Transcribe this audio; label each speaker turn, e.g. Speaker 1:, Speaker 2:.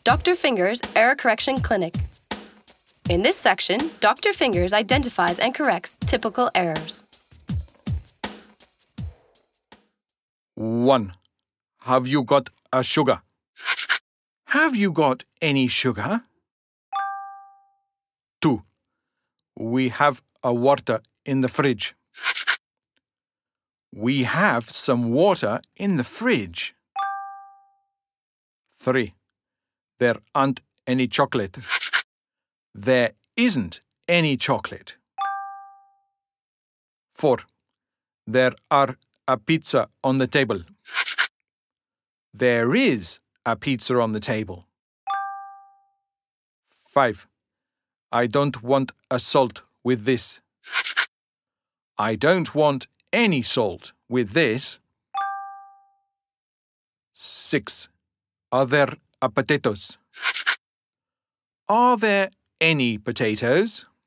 Speaker 1: Dr. Fingers Error Correction Clinic. In this section, Dr. Fingers identifies and corrects typical errors.
Speaker 2: 1. Have you got a sugar? Have you got any sugar? 2. We have a water in the fridge. We have some water in the fridge. 3. There aren't any chocolate. There isn't any chocolate. 4. There are a pizza on the table. There is a pizza on the table. 5. I don't want a salt with this. I don't want any salt with this. 6. Are there potatoes? Are there any potatoes?